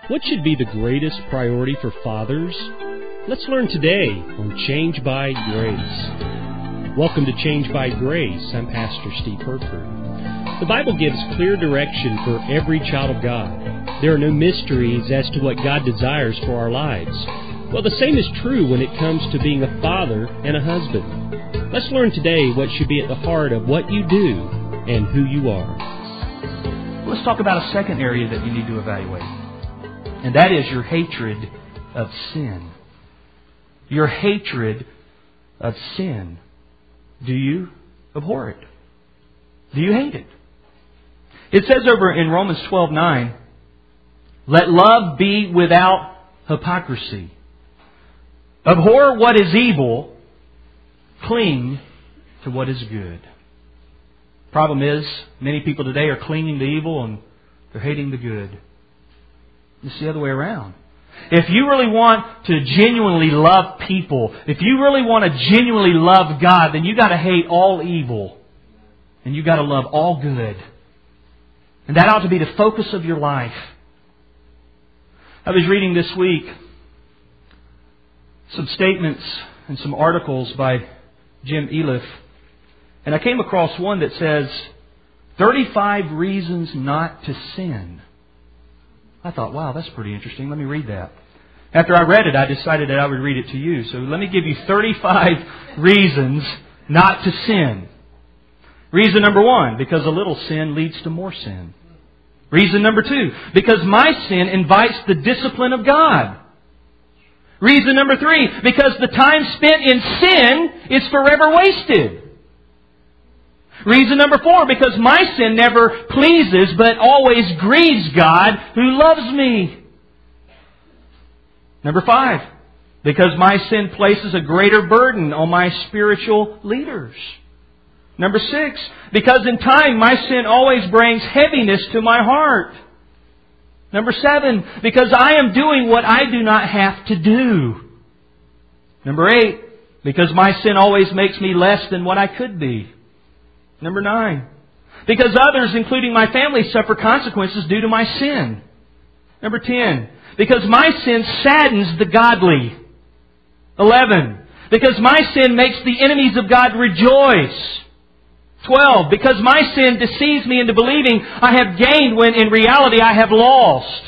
What should be the greatest priority for fathers? Let's learn today on Change by Grace. Welcome to Change by Grace. I'm Pastor Steve Herford. The Bible gives clear direction for every child of God. There are no mysteries as to what God desires for our lives. Well, the same is true when it comes to being a father and a husband. Let's learn today what should be at the heart of what you do and who you are. Let's talk about a second area that you need to evaluate. And that is your hatred of sin. Your hatred of sin. Do you abhor it? Do you hate it? It says over in Romans 12:9, let love be without hypocrisy. Abhor what is evil, cling to what is good. Problem is, many people today are clinging to evil and they're hating the good. It's the other way around. If you really want to genuinely love people, if you really want to genuinely love God, then you got to hate all evil. And you got to love all good. And that ought to be the focus of your life. I was reading this week some statements and some articles by Jim Elif. And I came across one that says, 35 reasons not to sin. I thought, wow, that's pretty interesting. Let me read that. After I read it, I decided that I would read it to you. So let me give you 35 reasons not to sin. Reason number 1, because a little sin leads to more sin. Reason number 2, because my sin invites the discipline of God. Reason number 3, because the time spent in sin is forever wasted. Reason number 4, because my sin never pleases but always grieves God who loves me. Number 5, because my sin places a greater burden on my spiritual leaders. Number 6, because in time my sin always brings heaviness to my heart. Number 7, because I am doing what I do not have to do. Number 8, because my sin always makes me less than what I could be. Number 9, because others, including my family, suffer consequences due to my sin. Number 10, because my sin saddens the godly. 11, because my sin makes the enemies of God rejoice. 12, because my sin deceives me into believing I have gained when in reality I have lost.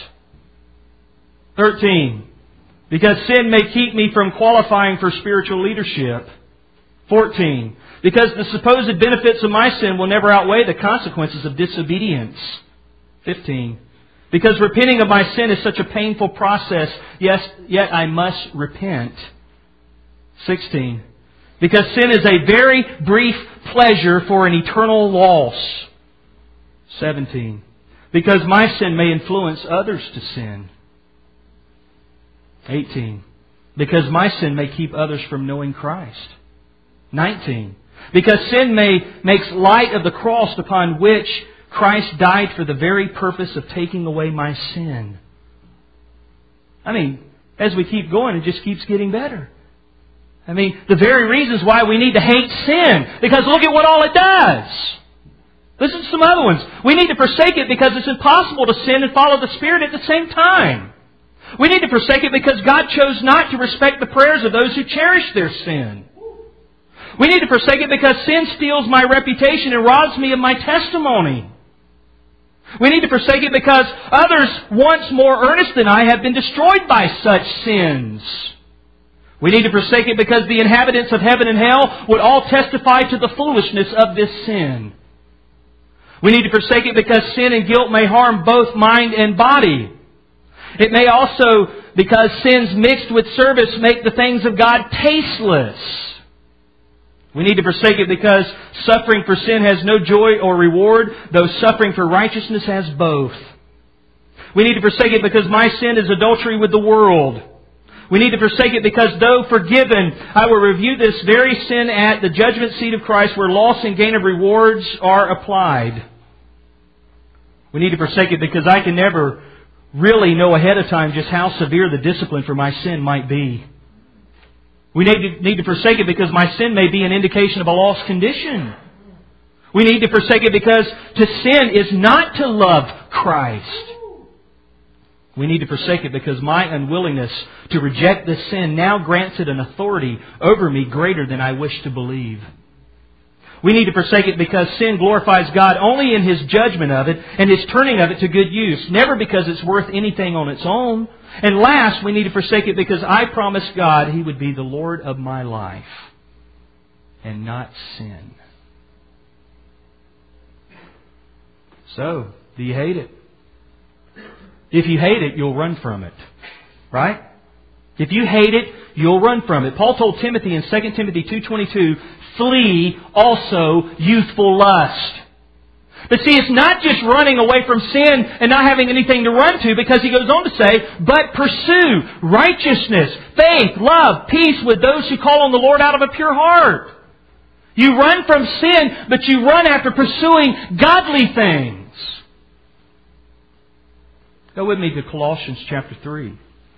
13, because sin may keep me from qualifying for spiritual leadership. 14, because the supposed benefits of my sin will never outweigh the consequences of disobedience. 15, because repenting of my sin is such a painful process, yet I must repent. 16, because sin is a very brief pleasure for an eternal loss. 17, because my sin may influence others to sin. 18, because my sin may keep others from knowing Christ. 19, because sin makes light of the cross upon which Christ died for the very purpose of taking away my sin. I mean, as we keep going, it just keeps getting better. I mean, the very reasons why we need to hate sin. Because look at what all it does. Listen to some other ones. We need to forsake it because it's impossible to sin and follow the Spirit at the same time. We need to forsake it because God chose not to respect the prayers of those who cherish their sin. We need to forsake it because sin steals my reputation and robs me of my testimony. We need to forsake it because others, once more earnest than I, have been destroyed by such sins. We need to forsake it because the inhabitants of heaven and hell would all testify to the foolishness of this sin. We need to forsake it because sin and guilt may harm both mind and body. It may also, because sins mixed with service make the things of God tasteless. We need to forsake it because suffering for sin has no joy or reward, though suffering for righteousness has both. We need to forsake it because my sin is adultery with the world. We need to forsake it because though forgiven, I will review this very sin at the judgment seat of Christ where loss and gain of rewards are applied. We need to forsake it because I can never really know ahead of time just how severe the discipline for my sin might be. We need to forsake it because my sin may be an indication of a lost condition. We need to forsake it because to sin is not to love Christ. We need to forsake it because my unwillingness to reject this sin now grants it an authority over me greater than I wish to believe. We need to forsake it because sin glorifies God only in His judgment of it and His turning of it to good use, never because it's worth anything on its own. And last, we need to forsake it because I promised God He would be the Lord of my life and not sin. So, do you hate it? If you hate it, you'll run from it. Right? If you hate it, you'll run from it. Paul told Timothy in 2 Timothy 2:22, flee also youthful lust. But see, it's not just running away from sin and not having anything to run to, because he goes on to say, but pursue righteousness, faith, love, peace with those who call on the Lord out of a pure heart. You run from sin, but you run after pursuing godly things. Go with me to Colossians chapter 3.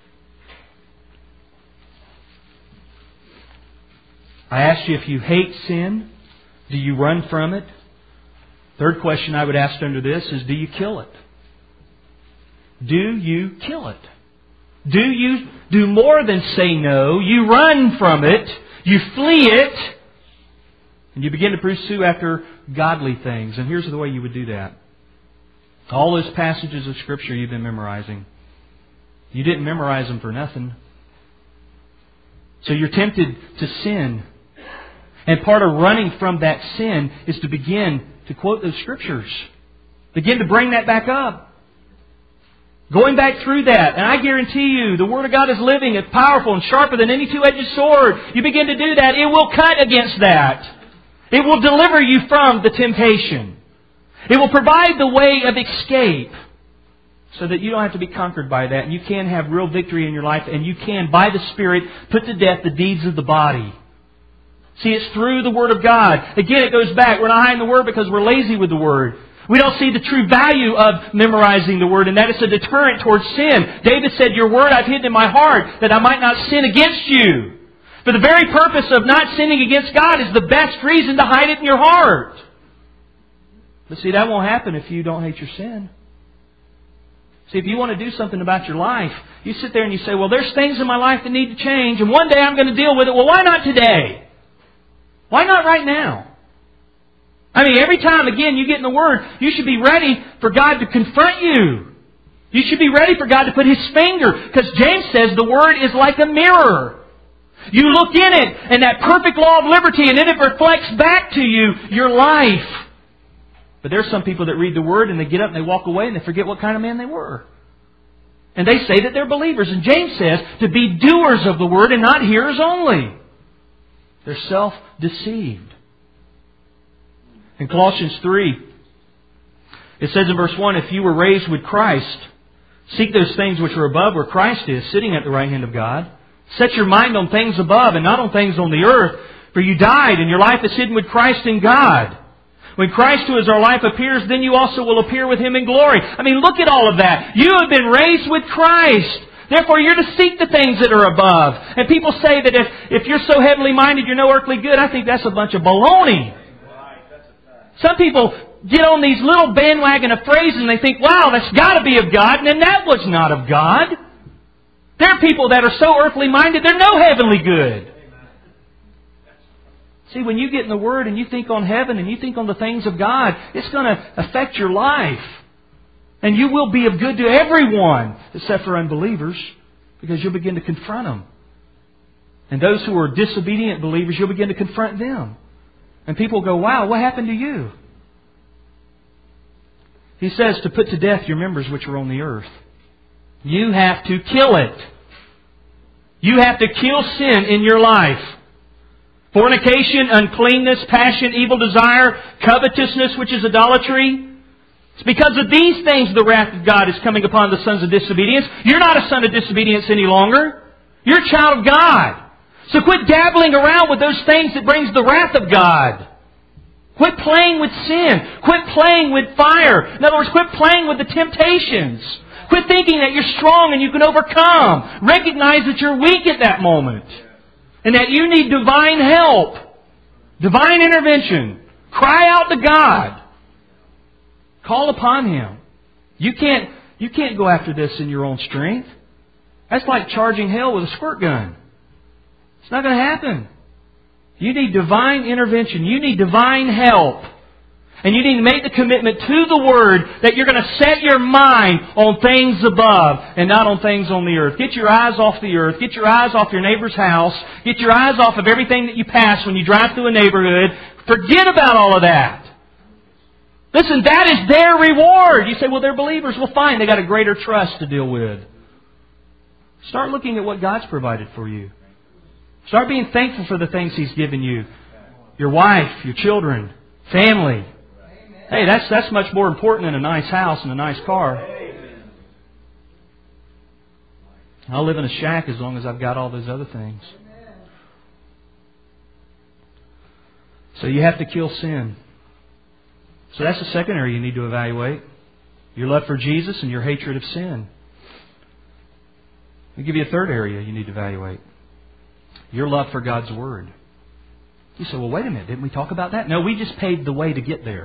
I asked you if you hate sin, do you run from it? Third question I would ask under this is, do you kill it? Do you kill it? Do you do more than say no? You run from it, you flee it, and you begin to pursue after godly things. And here's the way you would do that. All those passages of Scripture you've been memorizing, you didn't memorize them for nothing. So you're tempted to sin. And part of running from that sin is to begin to quote those Scriptures. Begin to bring that back up. Going back through that. And I guarantee you, the Word of God is living, it's powerful and sharper than any two-edged sword. You begin to do that, it will cut against that. It will deliver you from the temptation. It will provide the way of escape so that you don't have to be conquered by that. And you can have real victory in your life. And you can, by the Spirit, put to death the deeds of the body. See, it's through the Word of God. Again, it goes back. We're not hiding the Word because we're lazy with the Word. We don't see the true value of memorizing the Word, and that is a deterrent towards sin. David said, your Word I've hidden in my heart that I might not sin against you. For the very purpose of not sinning against God is the best reason to hide it in your heart. But see, that won't happen if you don't hate your sin. See, if you want to do something about your life, you sit there and you say, well, there's things in my life that need to change, and one day I'm going to deal with it. Well, why not today? Why not right now? I mean, every time, again, you get in the Word, you should be ready for God to confront you. You should be ready for God to put His finger. Because James says the Word is like a mirror. You look in it, and that perfect law of liberty, and then it reflects back to you your life. But there's some people that read the Word, and they get up and they walk away, and they forget what kind of man they were. And they say that they're believers. And James says to be doers of the Word and not hearers only. They're self-deceived. In Colossians 3, it says in verse 1, if you were raised with Christ, seek those things which are above where Christ is, sitting at the right hand of God. Set your mind on things above and not on things on the earth, for you died and your life is hidden with Christ in God. When Christ, who is our life, appears, then you also will appear with Him in glory. I mean, look at all of that. You have been raised with Christ. Therefore, you're to seek the things that are above. And people say that if you're so heavenly minded, you're no earthly good. I think that's a bunch of baloney. Some people get on these little bandwagon of phrases and they think, wow, that's got to be of God. And then that was not of God. There are people that are so earthly minded, they're no heavenly good. See, when you get in the Word and you think on heaven and you think on the things of God, it's going to affect your life. And you will be of good to everyone, except for unbelievers, because you'll begin to confront them. And those who are disobedient believers, you'll begin to confront them. And people go, wow, what happened to you? He says to put to death your members which are on the earth. You have to kill it. You have to kill sin in your life. Fornication, uncleanness, passion, evil desire, covetousness, which is idolatry. It's because of these things the wrath of God is coming upon the sons of disobedience. You're not a son of disobedience any longer. You're a child of God. So quit dabbling around with those things that brings the wrath of God. Quit playing with sin. Quit playing with fire. In other words, quit playing with the temptations. Quit thinking that you're strong and you can overcome. Recognize that you're weak at that moment. And that you need divine help. Divine intervention. Cry out to God. Call upon Him. You can't You can't go after this in your own strength. That's like charging hell with a squirt gun. It's not going to happen. You need divine intervention. You need divine help. And you need to make the commitment to the Word that you're going to set your mind on things above and not on things on the earth. Get your eyes off the earth. Get your eyes off your neighbor's house. Get your eyes off of everything that you pass when you drive through a neighborhood. Forget about all of that. Listen, that is their reward. You say, well, they're believers. Well, fine. They got a greater trust to deal with. Start looking at what God's provided for you. Start being thankful for the things He's given you. Your wife, your children, family. Hey, that's much more important than a nice house and a nice car. I'll live in a shack as long as I've got all those other things. So you have to kill sin. So that's the second area you need to evaluate. Your love for Jesus and your hatred of sin. Let me give you a third area you need to evaluate. Your love for God's Word. You say, well, wait a minute. Didn't we talk about that? No, we just paved the way to get there.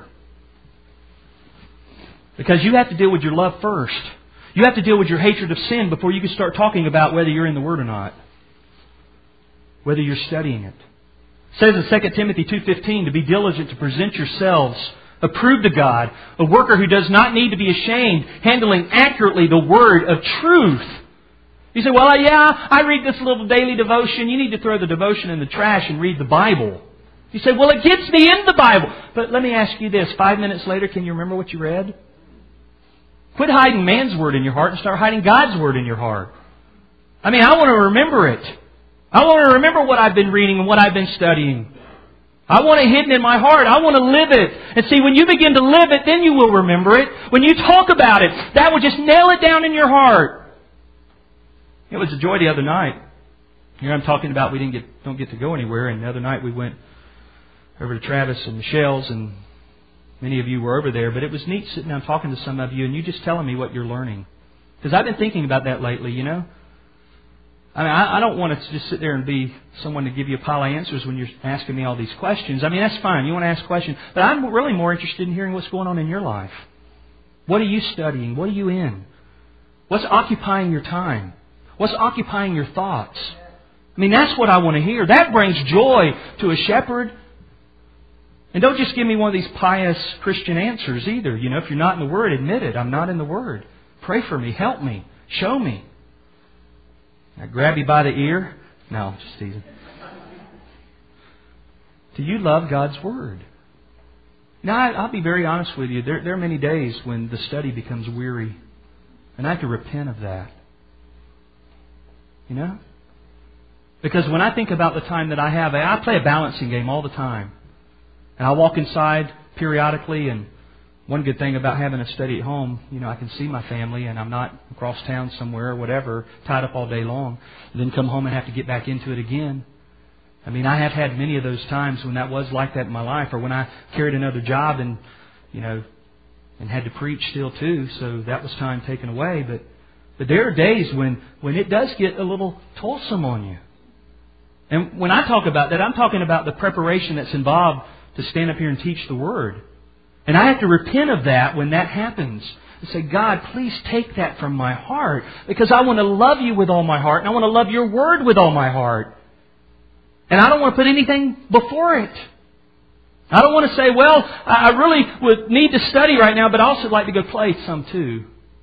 Because you have to deal with your love first. You have to deal with your hatred of sin before you can start talking about whether you're in the Word or not. Whether you're studying it. It says in 2 Timothy 2:15 to be diligent to present yourselves approved to God, a worker who does not need to be ashamed, handling accurately the Word of truth. You say, well, yeah, I read this little daily devotion. You need to throw the devotion in the trash and read the Bible. You say, well, it gets me in the Bible. But let me ask you this. 5 minutes later, can you remember what you read? Quit hiding man's Word in your heart and start hiding God's Word in your heart. I mean, I want to remember it. I want to remember what I've been reading and what I've been studying. I want it hidden in my heart. I want to live it. And see, when you begin to live it, then you will remember it. When you talk about it, that will just nail it down in your heart. It was a joy the other night. Here I'm talking about we don't get to go anywhere. And the other night we went over to Travis and Michelle's, and many of you were over there. But it was neat sitting down talking to some of you and you just telling me what you're learning. Because I've been thinking about that lately, you know. I mean, I don't want to just sit there and be someone to give you a pile of answers when you're asking me all these questions. I mean, that's fine. You want to ask questions. But I'm really more interested in hearing what's going on in your life. What are you studying? What are you in? What's occupying your time? What's occupying your thoughts? I mean, that's what I want to hear. That brings joy to a shepherd. And don't just give me one of these pious Christian answers either. You know, if you're not in the Word, admit it. I'm not in the Word. Pray for me. Help me. Show me. I grab you by the ear. No, just teasing. Do you love God's Word? Now, I'll be very honest with you. There are many days when the study becomes weary. And I have to repent of that. You know? Because when I think about the time that I have, I play a balancing game all the time. And I walk inside periodically, and one good thing about having a study at home, you know, I can see my family and I'm not across town somewhere or whatever, tied up all day long. And then come home and have to get back into it again. I mean, I have had many of those times when that was like that in my life, or when I carried another job and, you know, and had to preach still too, so that was time taken away. But there are days when it does get a little toilsome on you. And when I talk about that, I'm talking about the preparation that's involved to stand up here and teach the Word. And I have to repent of that when that happens. And say, God, please take that from my heart. Because I want to love You with all my heart. And I want to love Your Word with all my heart. And I don't want to put anything before it. I don't want to say, well, I really would need to study right now, but I also like to go play some too.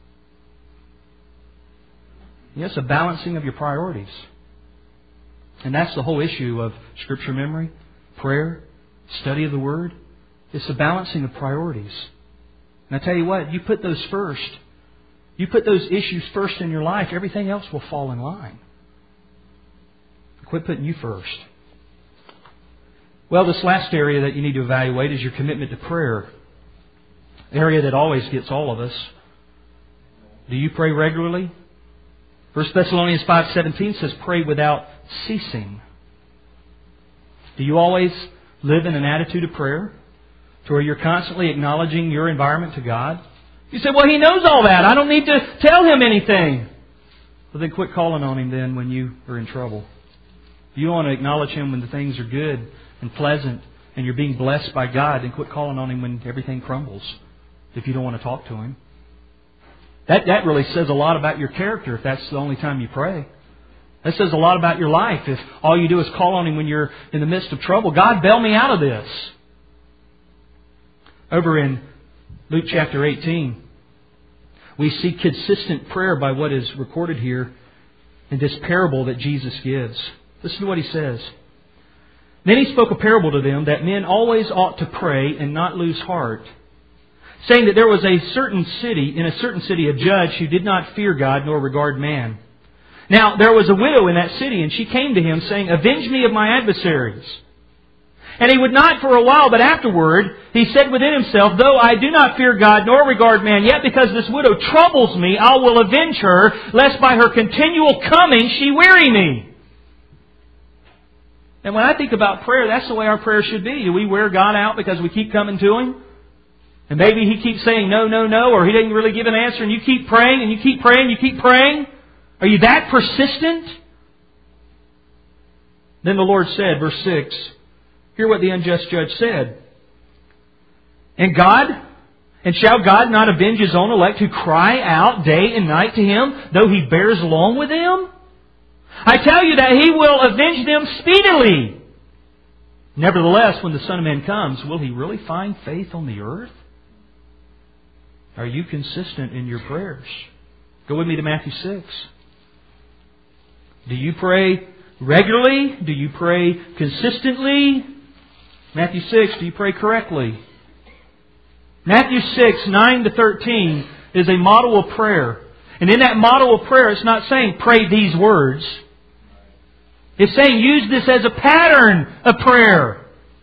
Yes, a balancing of your priorities. And that's the whole issue of Scripture memory, prayer, study of the Word. It's a balancing of priorities. And I tell you what, you put those first. You put those issues first in your life, everything else will fall in line. Quit putting you first. Well, this last area that you need to evaluate is your commitment to prayer. The area that always gets all of us. Do you pray regularly? 1 Thessalonians 5:17 says, pray without ceasing. Do you always live in an attitude of prayer to where you're constantly acknowledging your environment to God? You say, well, He knows all that. I don't need to tell Him anything. Well, then quit calling on Him then when you are in trouble. You want to acknowledge Him when the things are good and pleasant and you're being blessed by God, then quit calling on Him when everything crumbles if you don't want to talk to Him. That really says a lot about your character if that's the only time you pray. That says a lot about your life if all you do is call on Him when you're in the midst of trouble. God, bail me out of this. Over in Luke chapter 18, we see consistent prayer by what is recorded here in this parable that Jesus gives. Listen to what He says. Then He spoke a parable to them that men always ought to pray and not lose heart, saying that there was in a certain city, a judge who did not fear God nor regard man. Now there was a widow in that city, and she came to him, saying, Avenge me of my adversaries. And he would not for a while, but afterward he said within himself, Though I do not fear God nor regard man, yet because this widow troubles me, I will avenge her, lest by her continual coming she weary me. And when I think about prayer, that's the way our prayer should be. Do we wear God out because we keep coming to Him? And maybe He keeps saying no, no, no, or He didn't really give an answer, and you keep praying, and you keep praying, you keep praying? Are you that persistent? Then the Lord said, verse 6, hear what the unjust judge said. And shall God not avenge His own elect who cry out day and night to Him, though He bears long with them? I tell you that He will avenge them speedily. Nevertheless, when the Son of Man comes, will He really find faith on the earth? Are you consistent in your prayers? Go with me to Matthew 6. Do you pray regularly? Do you pray consistently? Matthew 6, do you pray correctly? Matthew 6, 9 to 13 is a model of prayer. And in that model of prayer, it's not saying pray these words. It's saying use this as a pattern of prayer.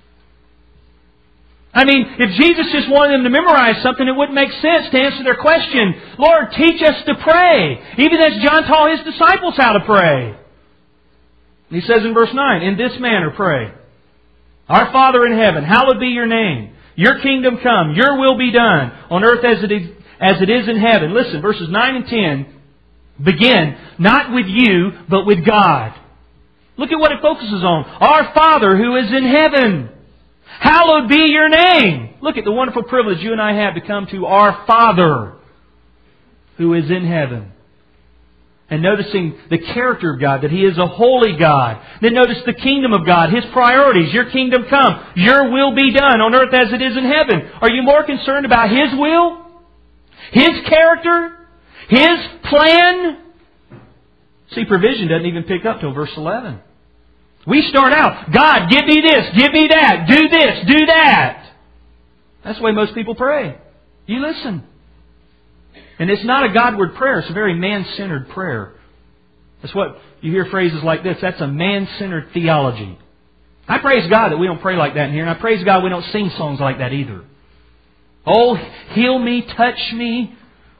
I mean, if Jesus just wanted them to memorize something, it wouldn't make sense to answer their question, Lord, teach us to pray. Even as John taught His disciples how to pray. And He says in verse 9, In this manner pray. Our Father in heaven, hallowed be Your name. Your kingdom come. Your will be done on earth as it is in heaven. Listen, verses 9 and 10 begin not with you, but with God. Look at what it focuses on. Our Father who is in heaven. Hallowed be Your name. Look at the wonderful privilege you and I have to come to our Father who is in heaven. And noticing the character of God, that He is a holy God. Then notice the kingdom of God, His priorities. Your kingdom come. Your will be done on earth as it is in heaven. Are you more concerned about His will? His character? His plan? See, provision doesn't even pick up till verse 11. We start out, God, give me this, give me that, do this, do that. That's the way most people pray. You listen. And it's not a Godward prayer. It's a very man-centered prayer. That's what you hear phrases like this. That's a man-centered theology. I praise God that we don't pray like that in here. And I praise God we don't sing songs like that either. Oh, heal me, touch me.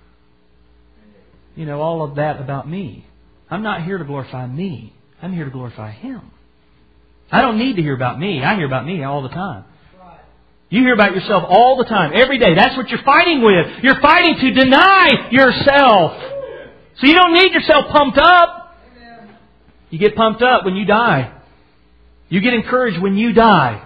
You know, all of that about me. I'm not here to glorify me. I'm here to glorify Him. I don't need to hear about me. I hear about me all the time. You hear about yourself all the time, every day. That's what you're fighting with. You're fighting to deny yourself. So you don't need yourself pumped up. You get pumped up when you die. You get encouraged when you die.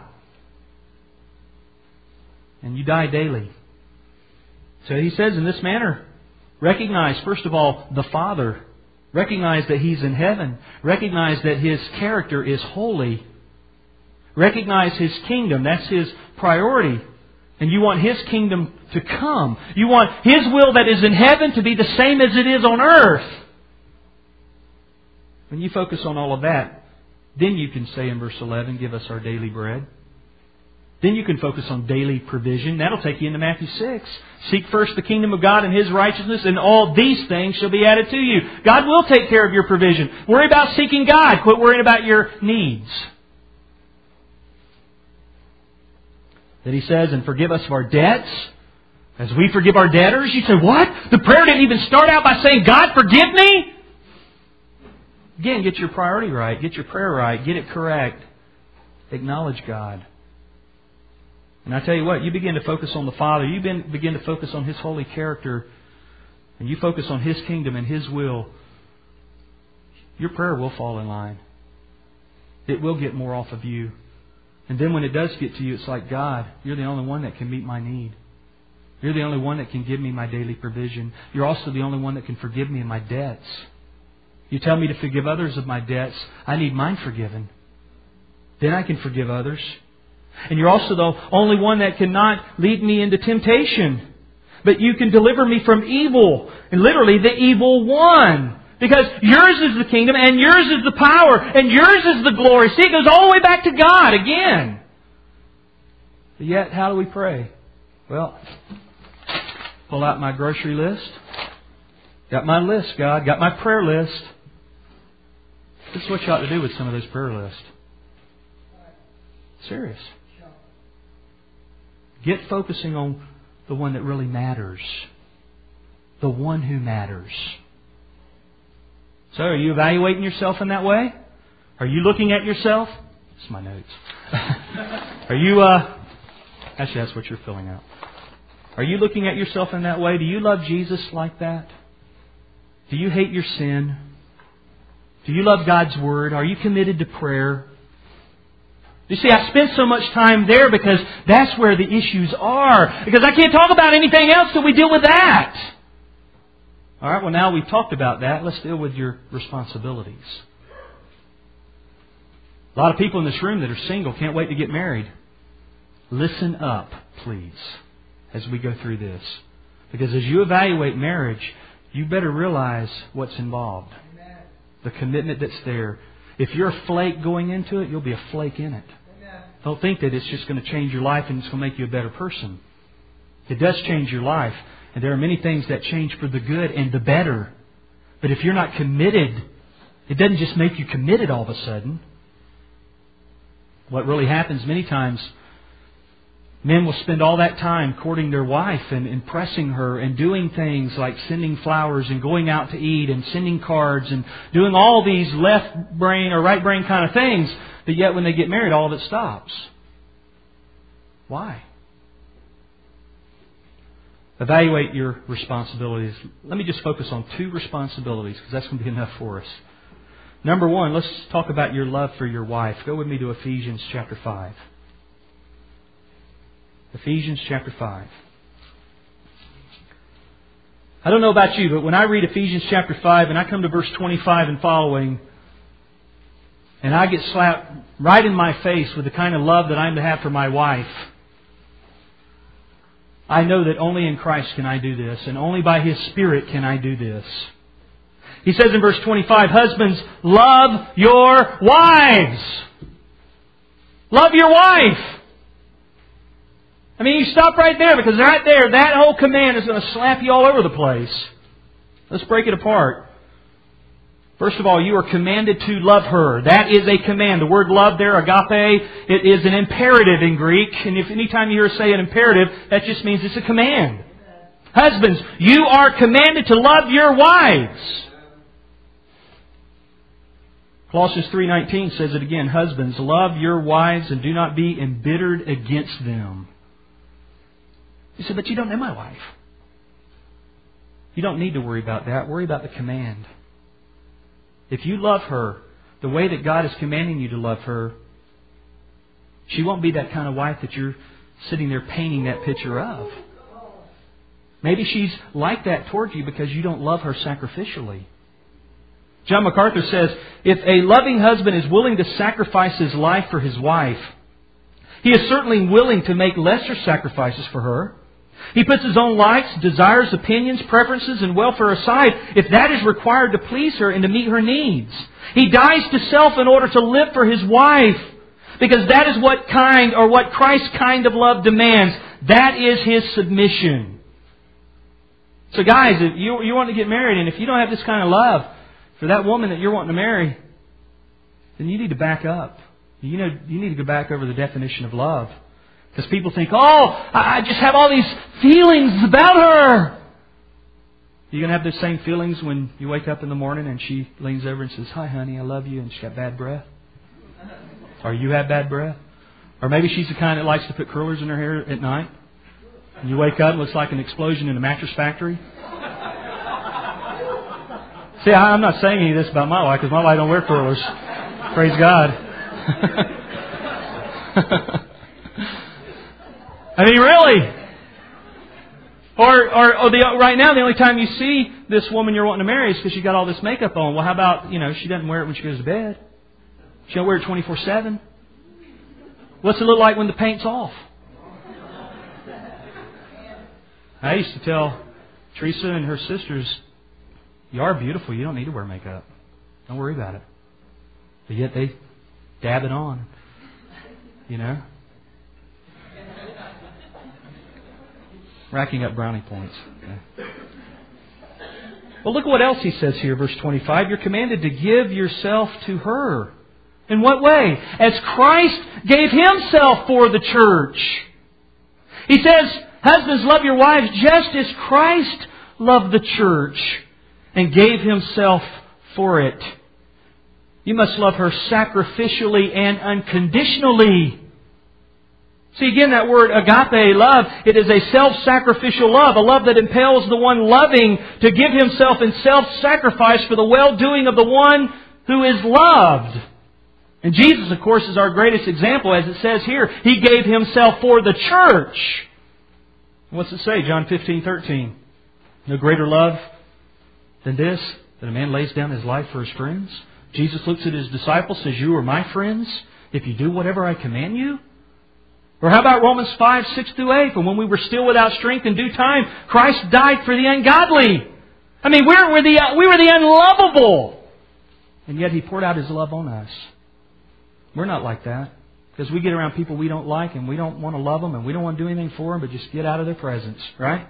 And you die daily. So He says in this manner, recognize, first of all, the Father. Recognize that He's in heaven. Recognize that His character is holy. Recognize His kingdom. That's His priority. And you want His kingdom to come. You want His will that is in heaven to be the same as it is on earth. When you focus on all of that, then you can say in verse 11, give us our daily bread. Then you can focus on daily provision. That'll take you into Matthew 6. Seek first the kingdom of God and His righteousness, and all these things shall be added to you. God will take care of your provision. Worry about seeking God. Quit worrying about your needs. Then He says, and forgive us of our debts, as we forgive our debtors. You say, what? The prayer didn't even start out by saying, God, forgive me? Again, get your priority right. Get your prayer right. Get it correct. Acknowledge God. And I tell you what, you begin to focus on the Father. You begin to focus on His holy character. And you focus on His kingdom and His will. Your prayer will fall in line. It will get more off of you. And then when it does get to you, it's like, God, You're the only one that can meet my need. You're the only one that can give me my daily provision. You're also the only one that can forgive me of my debts. You tell me to forgive others of my debts. I need mine forgiven. Then I can forgive others. And you're also the only one that cannot lead me into temptation. But you can deliver me from evil. And literally the evil one. Because yours is the kingdom, and yours is the power, and yours is the glory. See, it goes all the way back to God again. But yet, how do we pray? Well, pull out my grocery list. Got my list, God. Got my prayer list. This is what you ought to do with some of those prayer lists. Serious. Get focusing on the one that really matters. The one who matters. So, are you evaluating yourself in that way? Are you looking at yourself? This is my notes. Are you, actually that's what you're filling out. Are you looking at yourself in that way? Do you love Jesus like that? Do you hate your sin? Do you love God's Word? Are you committed to prayer? You see, I spent so much time there because that's where the issues are. Because I can't talk about anything else till we deal with that. All right, well now we've talked about that. Let's deal with your responsibilities. A lot of people in this room that are single can't wait to get married. Listen up, please, as we go through this. Because as you evaluate marriage, you better realize what's involved. Amen. The commitment that's there. If you're a flake going into it, you'll be a flake in it. Amen. Don't think that it's just going to change your life and it's going to make you a better person. It does change your life. And there are many things that change for the good and the better. But if you're not committed, it doesn't just make you committed all of a sudden. What really happens many times, men will spend all that time courting their wife and impressing her and doing things like sending flowers and going out to eat and sending cards and doing all these left brain or right brain kind of things. But yet when they get married, all of it stops. Why? Evaluate your responsibilities. Let me just focus on 2 responsibilities because that's going to be enough for us. Number 1, let's talk about your love for your wife. Go with me to Ephesians chapter 5. Ephesians chapter 5. I don't know about you, but when I read Ephesians chapter 5 and I come to verse 25 and following, and I get slapped right in my face with the kind of love that I'm to have for my wife, I know that only in Christ can I do this, and only by His Spirit can I do this. He says in verse 25, husbands, love your wives. Love your wife. I mean, you stop right there because right there, that whole command is going to slap you all over the place. Let's break it apart. First of all, you are commanded to love her. That is a command. The word love there, agape, it is an imperative in Greek. And if anytime you hear us say an imperative, that just means it's a command. Husbands, you are commanded to love your wives. Colossians 3:19 says it again. Husbands, love your wives and do not be embittered against them. You said, but you don't know my wife. You don't need to worry about that. Worry about the command. If you love her the way that God is commanding you to love her, she won't be that kind of wife that you're sitting there painting that picture of. Maybe she's like that towards you because you don't love her sacrificially. John MacArthur says, if a loving husband is willing to sacrifice his life for his wife, he is certainly willing to make lesser sacrifices for her. He puts his own likes, desires, opinions, preferences, and welfare aside if that is required to please her and to meet her needs. He dies to self in order to live for his wife because that is what Christ's kind of love demands. That is His submission. So guys, if you want to get married and if you don't have this kind of love for that woman that you're wanting to marry, then you need to back up. You need to go back over the definition of love. Because people think, I just have all these feelings about her. Are you going to have those same feelings when you wake up in the morning and she leans over and says, hi honey, I love you, and she's got bad breath? Or you have bad breath? Or maybe she's the kind that likes to put curlers in her hair at night. And you wake up and it looks like an explosion in a mattress factory. See, I'm not saying any of this about my wife because my wife don't wear curlers. Praise God. I mean, really. Right now, the only time you see this woman you're wanting to marry is because she got all this makeup on. Well, how about, she doesn't wear it when she goes to bed. She don't wear it 24/7. What's it look like when the paint's off? I used to tell Teresa and her sisters, you are beautiful. You don't need to wear makeup. Don't worry about it. But yet they dab it on. Racking up brownie points. Okay. Well, look what else he says here, verse 25. You're commanded to give yourself to her. In what way? As Christ gave Himself for the church. He says, husbands, love your wives just as Christ loved the church and gave Himself for it. You must love her sacrificially and unconditionally. See, again, that word agape love, it is a self-sacrificial love, a love that impels the one loving to give himself in self-sacrifice for the well-doing of the one who is loved. And Jesus, of course, is our greatest example. As it says here, He gave Himself for the church. What's it say? John 15:13. No greater love than this, that a man lays down his life for his friends. Jesus looks at His disciples, says, you are my friends if you do whatever I command you. Or how about Romans 5:6-8? For when we were still without strength in due time, Christ died for the ungodly. I mean, we were the unlovable. And yet He poured out His love on us. We're not like that. Because we get around people we don't like and we don't want to love them and we don't want to do anything for them but just get out of their presence. Right?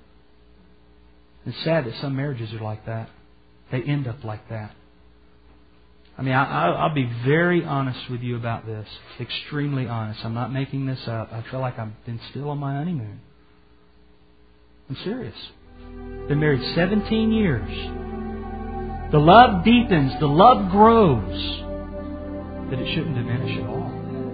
It's sad that some marriages are like that. They end up like that. I mean, I'll be very honest with you about this. Extremely honest. I'm not making this up. I feel like I've been still on my honeymoon. I'm serious. Been married 17 years. The love deepens. The love grows. But it shouldn't diminish at all.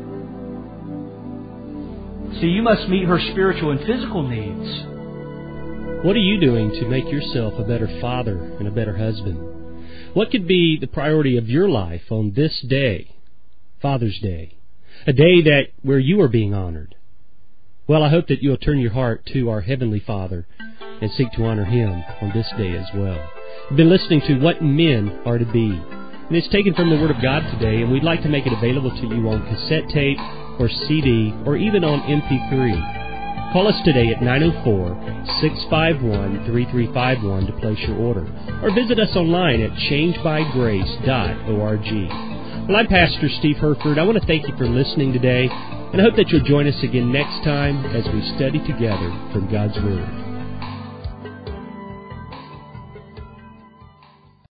See, you must meet her spiritual and physical needs. What are you doing to make yourself a better father and a better husband? What could be the priority of your life on this day, Father's Day, a day where you are being honored? Well, I hope that you'll turn your heart to our Heavenly Father and seek to honor Him on this day as well. We've been listening to What Men Are to Be, and it's taken from the Word of God today, and we'd like to make it available to you on cassette tape or CD or even on MP3. Call us today at 904-651-3351 to place your order, or visit us online at changebygrace.org. Well, I'm Pastor Steve Herford. I want to thank you for listening today, and I hope that you'll join us again next time as we study together from God's Word.